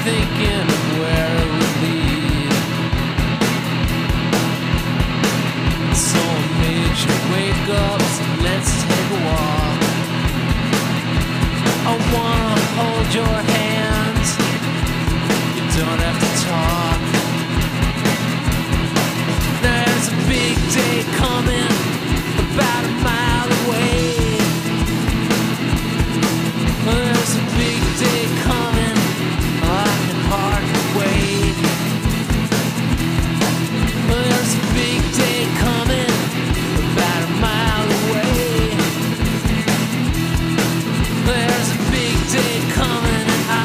thinking of where it would lead. So I made you wake up, so let's take a walk. I wanna hold your hand, you don't have to talk. There's a big day coming, about a mile away. There's a big day coming, I can hardly wait. There's a big day coming, about a mile away. There's a big day coming, and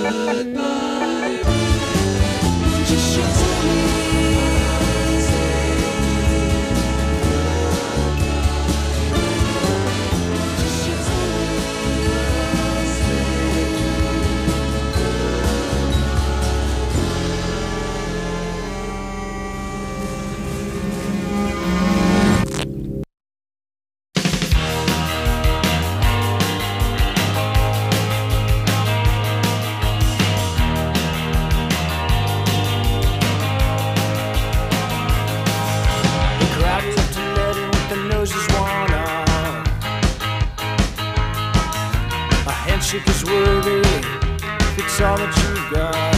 handshake is worthy, it's all that you got.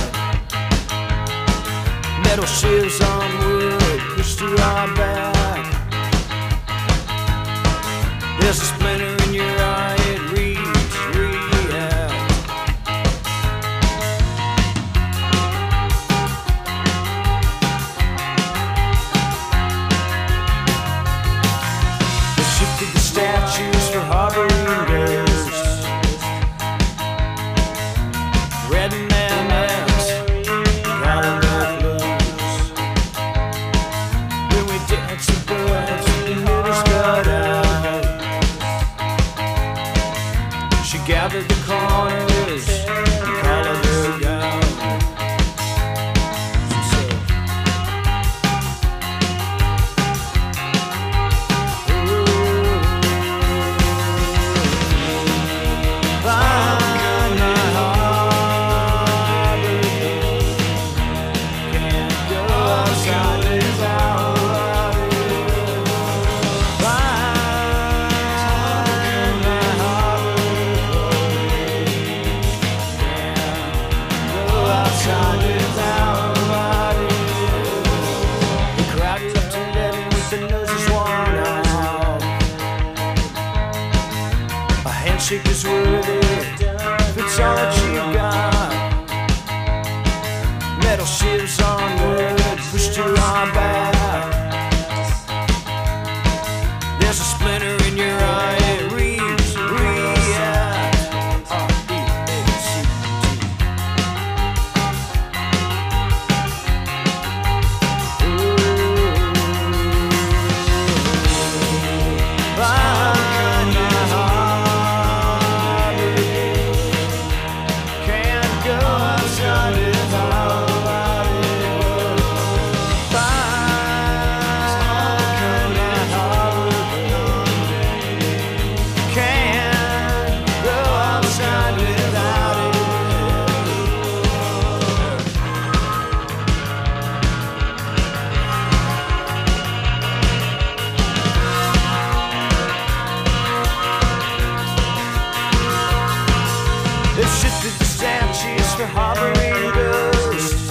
Metal shivs on wood, pushed to our back. There's a splinter in your eye, it reads, react. They shifted the statues for harboring ghosts. Red and MS, calling their clothes. When we dance the birds, the needles cut out. She gathered the corners and collared her gown. She said, find my heart again. Can't go outside without you. Find my heart again. Can't go outside without you. The crowd left 11 with their noses worn out. A handshake is worthy if it's all that you got. Metal shivs on wood, pushed to our back. There's a splinter in your eye, it reads, react. Find my heart again. Can't go outside without you. Find my heart again. Can't go outside without you. They've shifted the statues for harboring ghosts.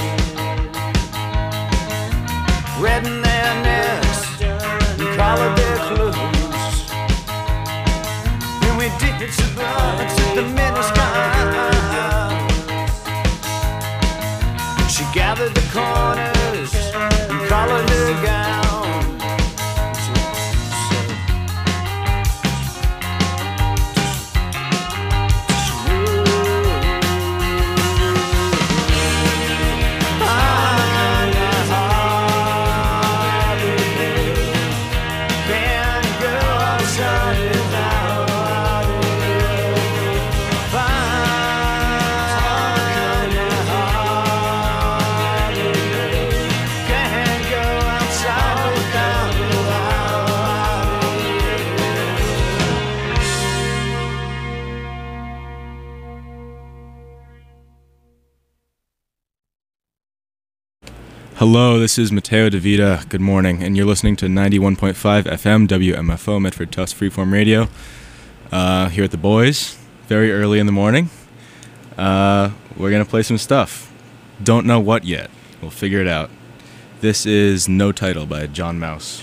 Redden their necks and collared their clothes. And we did some birds at the miniscule. She gathered the corners and collared her gown. Find my heart again. Can't go outside without you. Find my heart again. Can't go outside without you. Hello, this is Matteo DeVita. Good morning, and you're listening to 91.5 FM WMFO Medford Tufts Freeform Radio. Here at the Boys, very early in the morning. We're gonna play some stuff. Don't know what yet. We'll figure it out. This is No Title by John Mouse.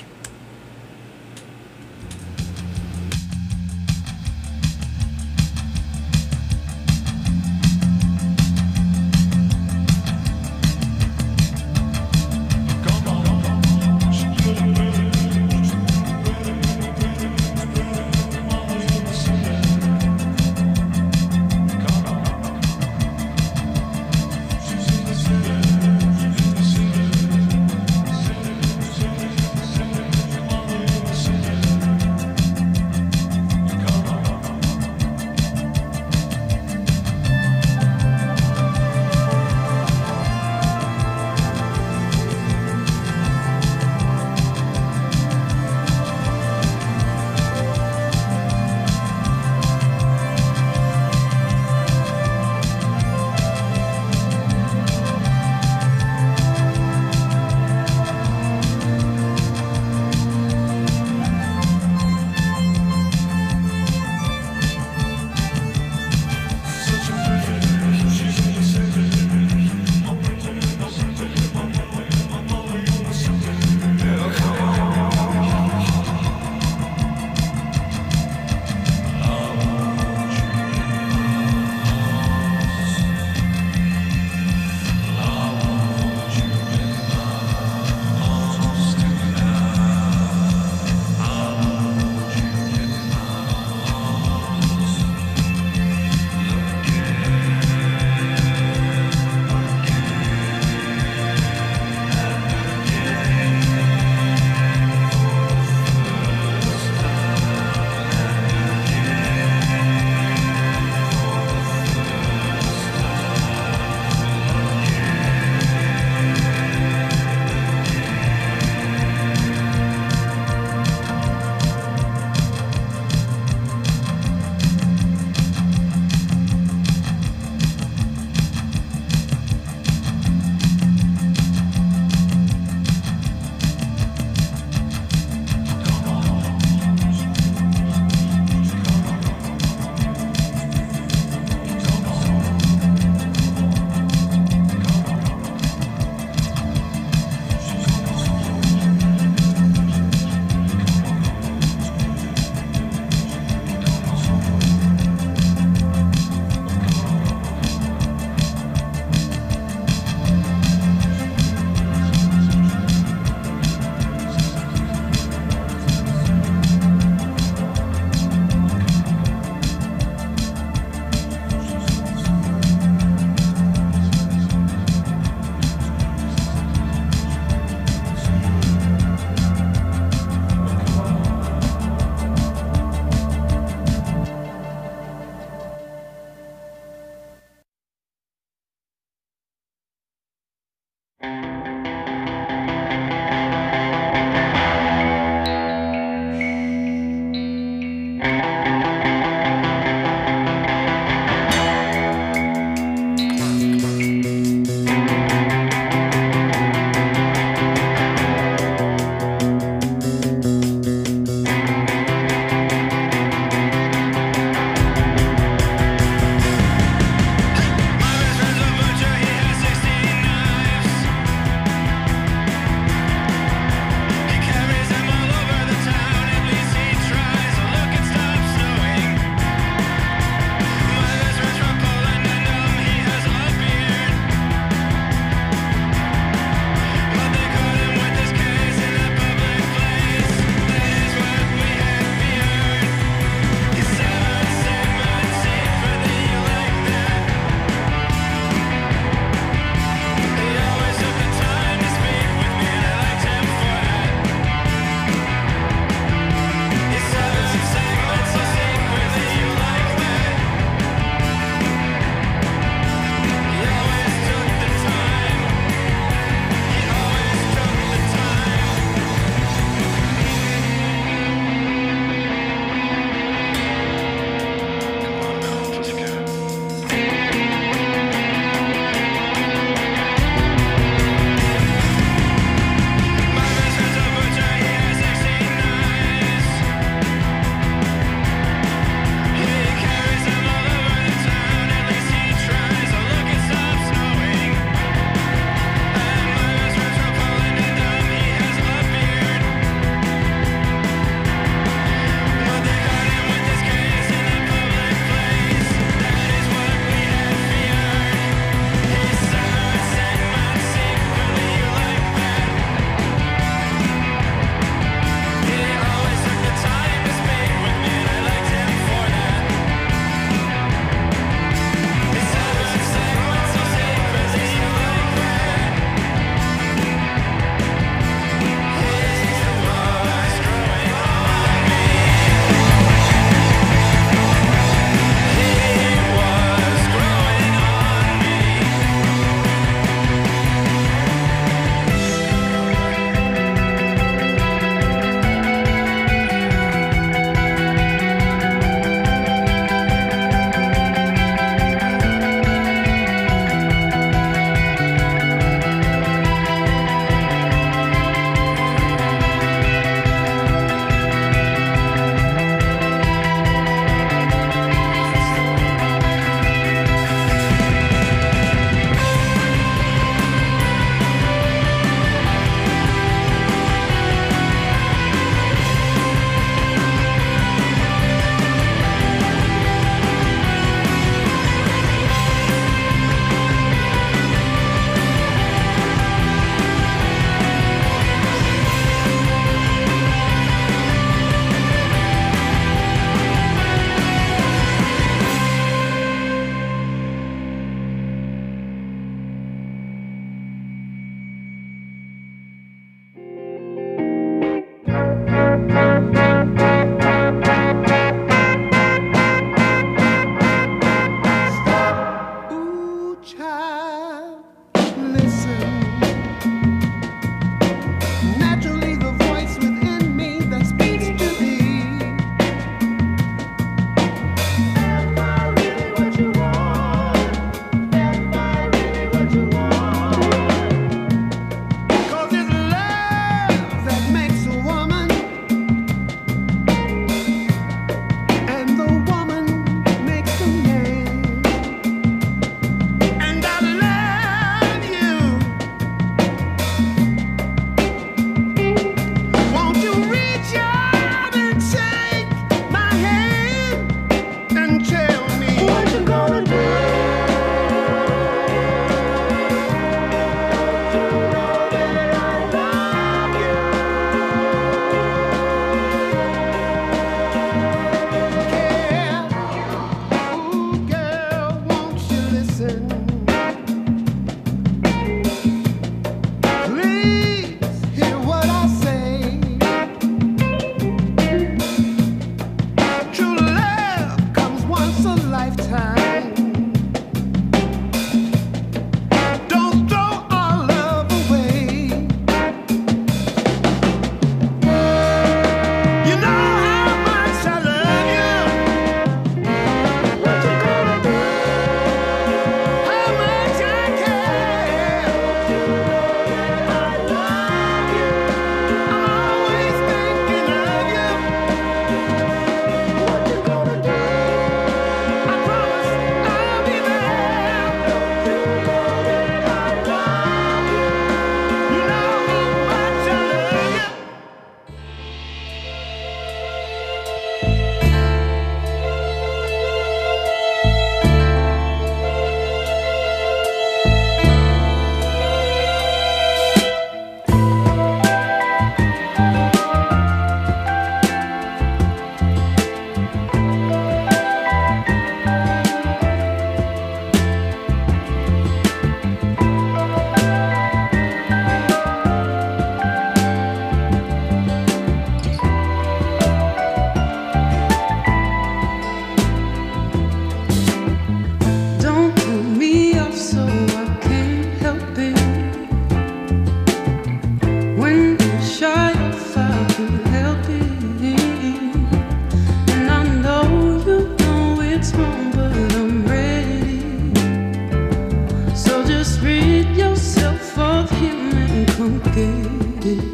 just rid yourself of him and come get it.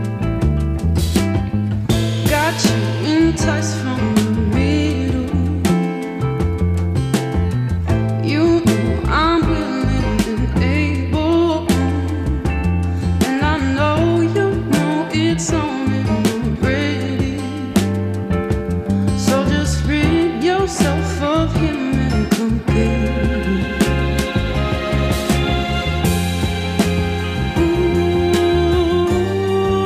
Got you enticed from the middle. You know I'm willing and able, and I know you know it's on and I'm ready. So just rid yourself of him and come get it. Ooh.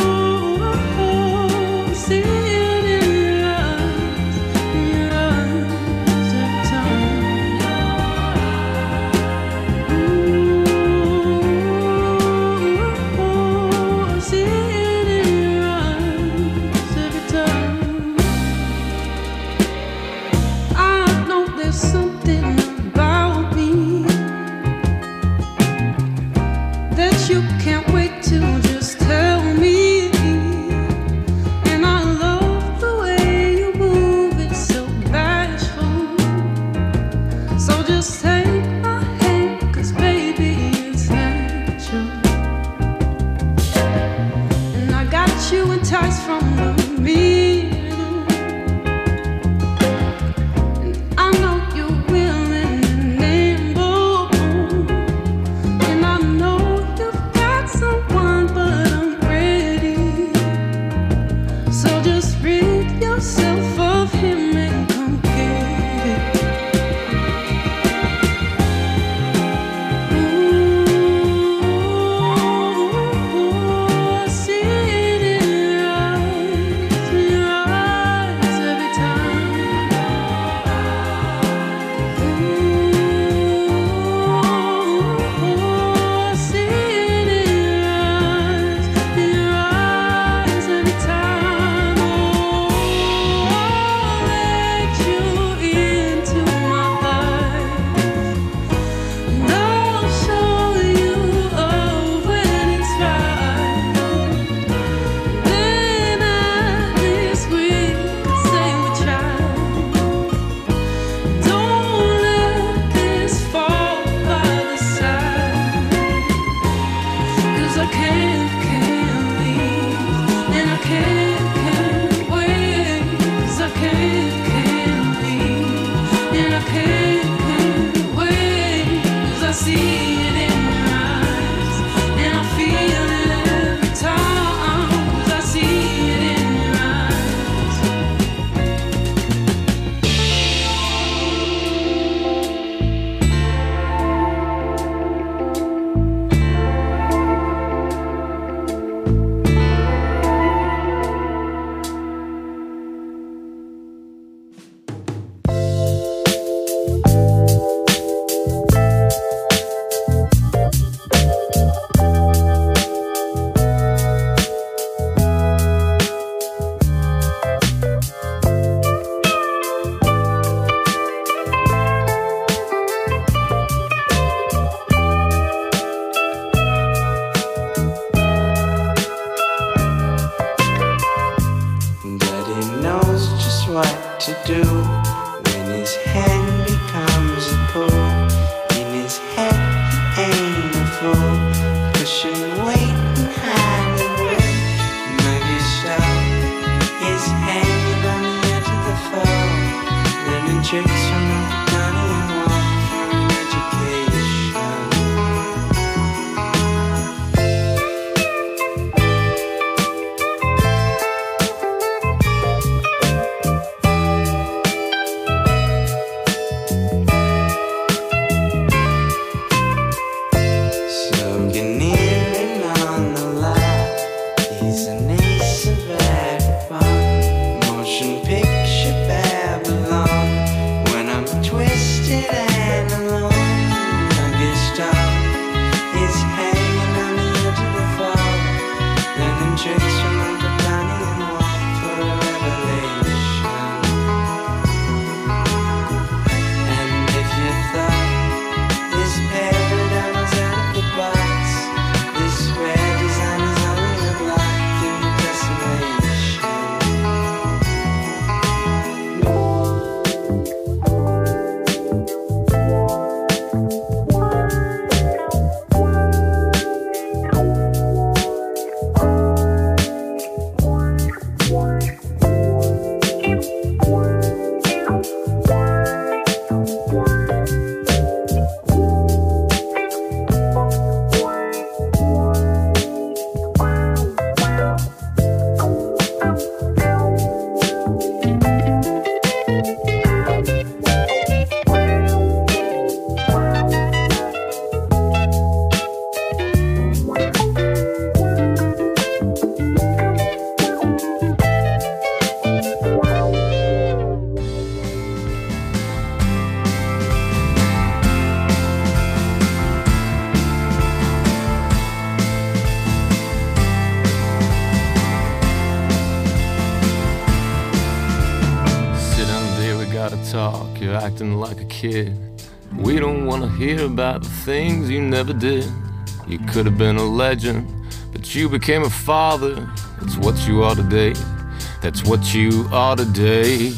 talk, you're acting like a kid. We don't wanna hear about the things you never did. You could have been a legend, but you became a father. That's what you are today. That's what you are today.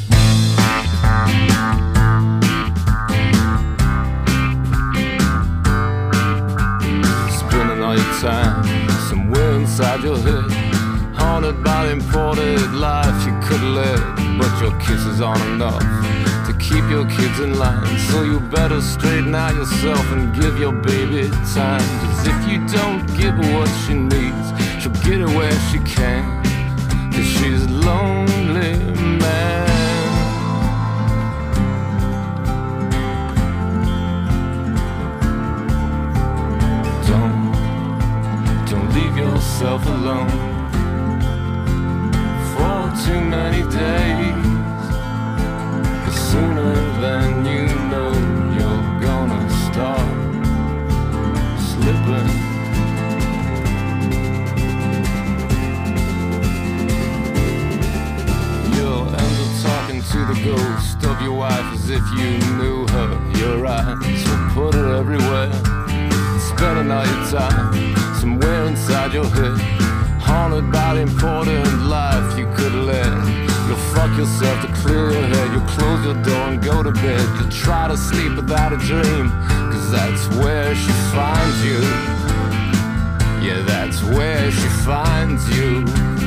Spending all your time somewhere inside your head, haunted by the imported life you could live. But your kisses aren't enough to keep your kids in line, so you better straighten out yourself and give your baby time. Cause if you don't give her what she needs, she'll get her where she can. Cause she's a lonely man. Don't leave yourself alone for too many days. Cause sooner than you know, you're gonna start slipping. You'll end up talking to the ghost of your wife as if you knew her. Your eyes will put her everywhere, spending all your time somewhere inside your head, haunted by the important life you could live. You'll fuck yourself to clear your head. You'll close your door and go to bed. You'll try to sleep without a dream, cause that's where she finds you. Yeah, that's where she finds you.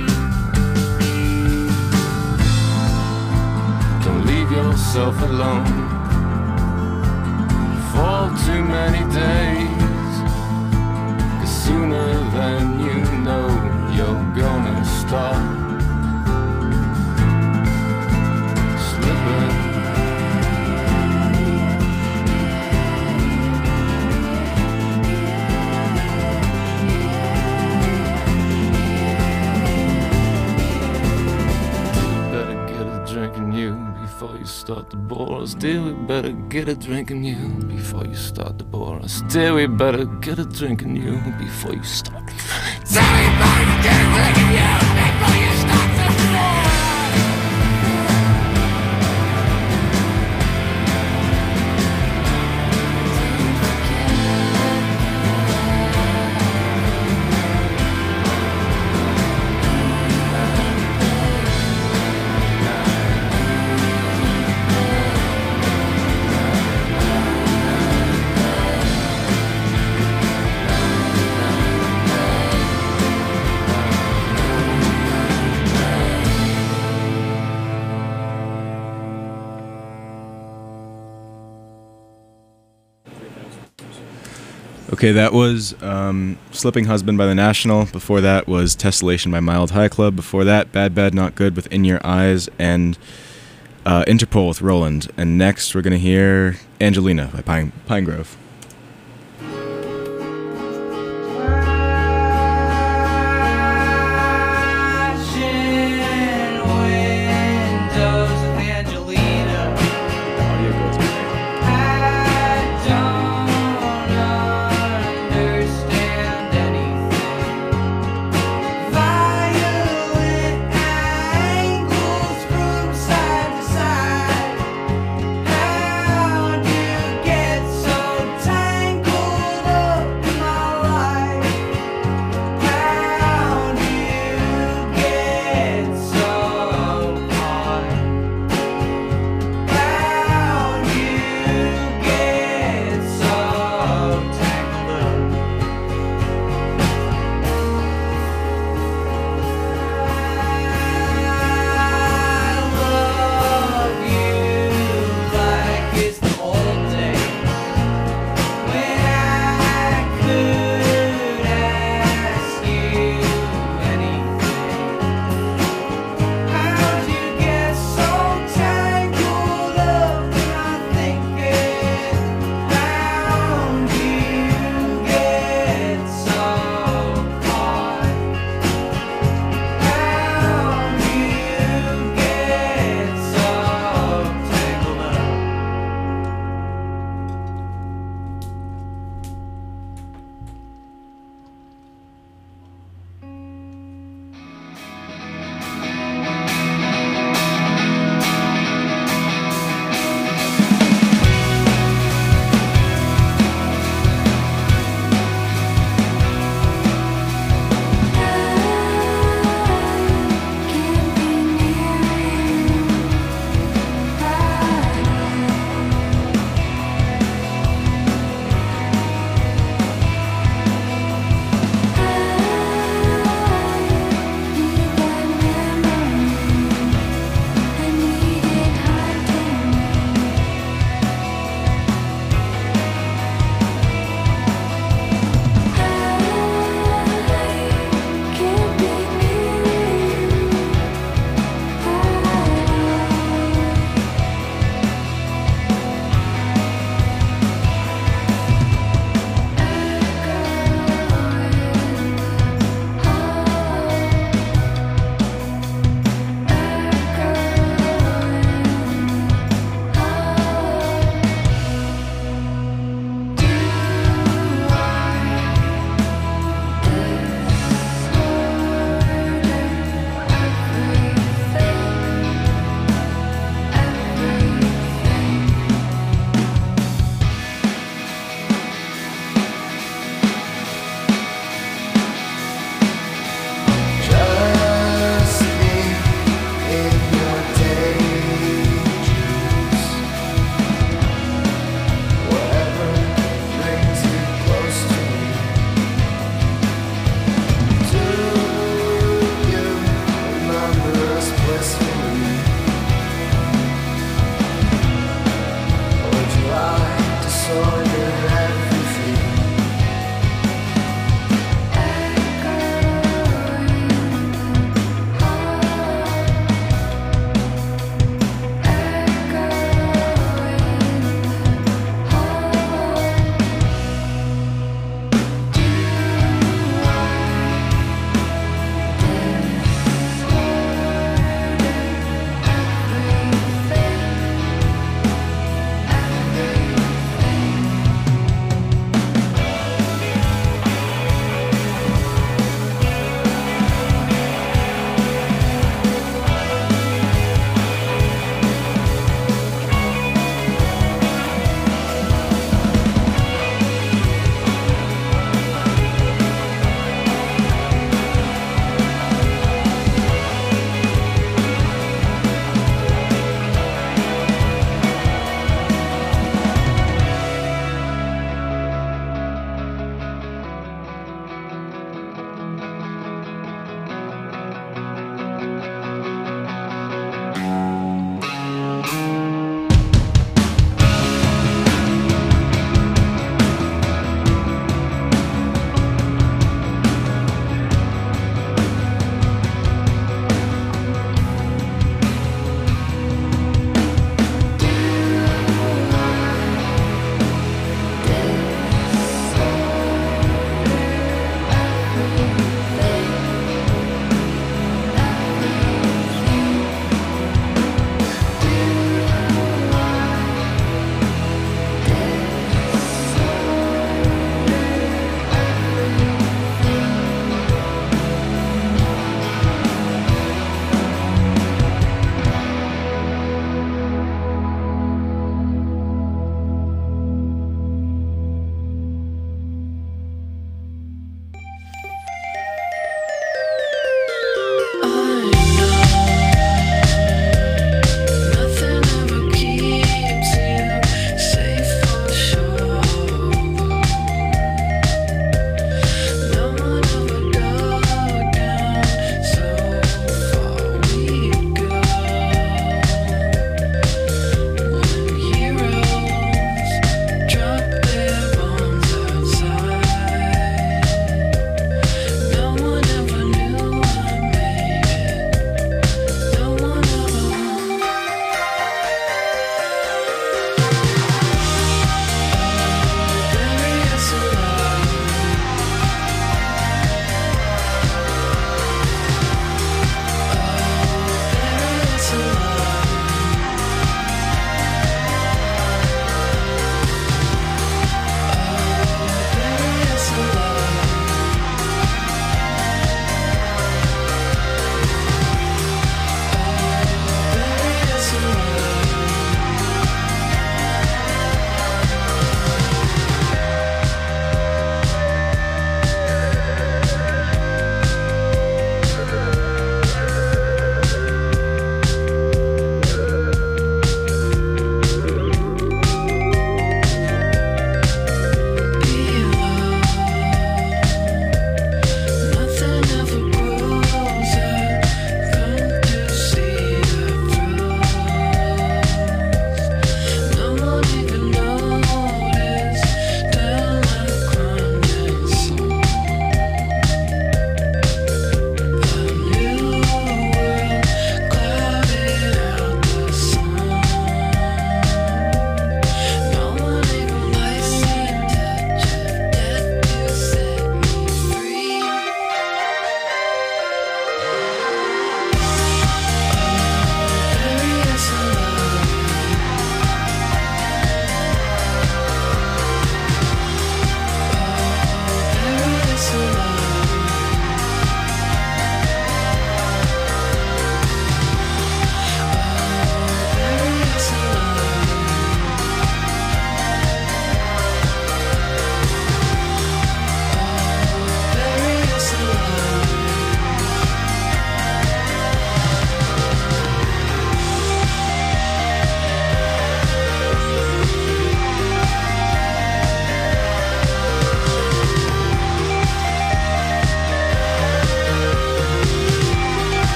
Don't leave yourself alone for too many days. Cause sooner than you know, you're gonna start slipping. Better get a drink in you before you start to bore us. Dear, we better get a drink in you before you start to bore us. Dear, we better get a drink in you before you start to Dear, we better get a drink in you before you start to bore us. Okay, that was Slipping Husband by The National. Before that was Tessellation by Mild High Club. Before that, Bad Bad Not Good with In Your Eyes, and Interpol with Roland. And next we're going to hear Angelina by Pine Grove. How do you get so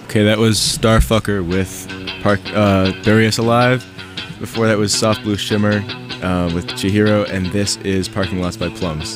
Okay, that was Starfucker with Bury Us Alive. Before that was Soft Blue Shimmer with Chihiro, and this is Parking Lots by Plums.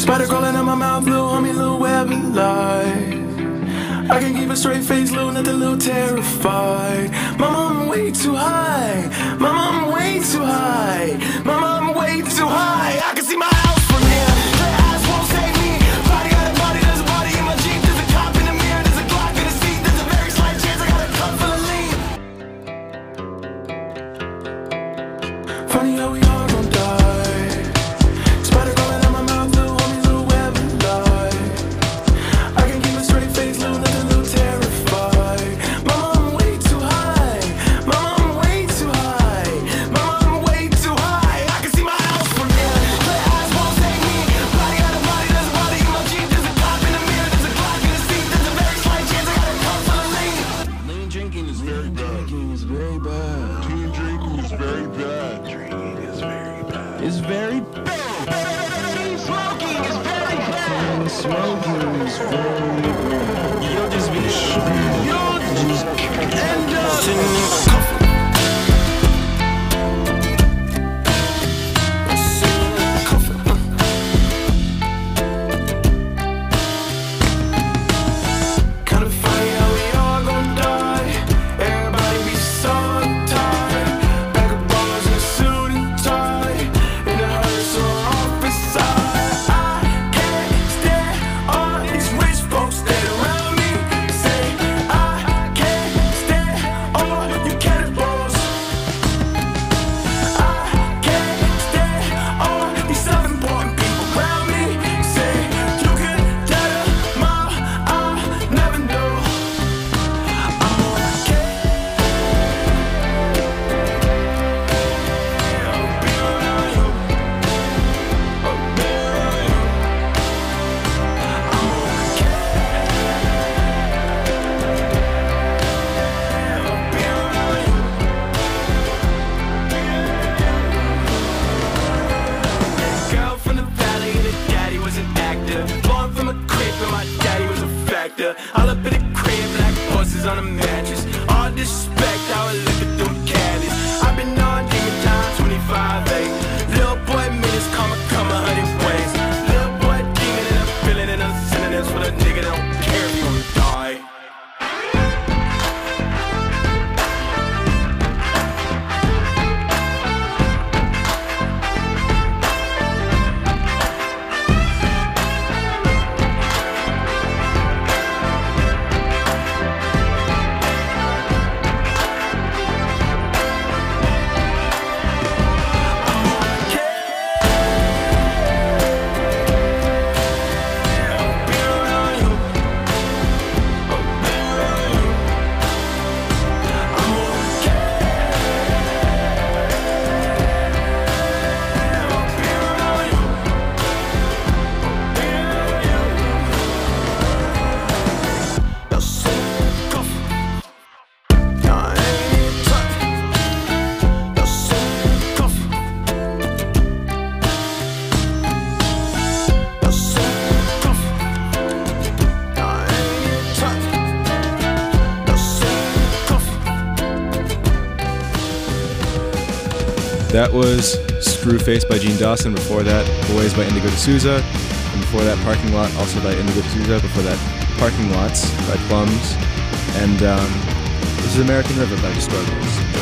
Spider crawling in my mouth, little homie, little web of life. I can keep a straight face, little nothing, little terrified. Mama, I'm way too high. Mama, I'm way too high. Mama, I'm way too high. I can see my house from here. Clear eyes won't save me. Body got a body, there's a body in my Jeep. There's a cop in the mirror, there's a Glock in the seat. There's a very slight chance I got a cup full of lean. Funny how we all gon' die. Spider crawling out my mouth, little homie, little web of life. I can keep a straight face, little nothing, little terrified. Mama, I'm way too high. Mama, I'm way too high. Mama, I'm way too high. I can see my house from here. Clear eyes won't save me. Body got a body, there's a body in my Jeep. There's a cop in the mirror, there's a Glock in the seat. There's a very slight chance I got a cup full of lean. Lean drinking is very bad. Drinking is very bad. Teen drinking is very bad. Drinking is very bad. It's very bad. Smoking is very bad. Smoking is very bad. You'll just be you'll just end up sitting in a coffin. Kinda funny how we all gon' die. Everybody be so tired. Back of bars in a suit and tie. In a hearse or office side. I can't stand all these rich folks that around me. Say I can't stand all you cannibals. I can't stand all these self-important people around me. Say you can tell them all, I'll never know. I'm okay. I'll be around you. I'll be around you. I'm okay. I'll be around you. Girl from the valley and her daddy was an actor. Born from a crib and my daddy was a factor. All up in the crib, black horses on a mattress. All disrespect, how I look at them caddies. I've been on demon time 25-8. Little boy minutes, come 100 ways. Little boy demon and I'm feeling and I'm synonyms for the nigga that don't care if you gon' die. That was Screwface by Gene Dawson. Before that, Boys by Indigo D'Souza. And before that, Parking Lot, also by Indigo D'Souza. Before that, Parking Lots by Plums. And this is American River by The Struggles.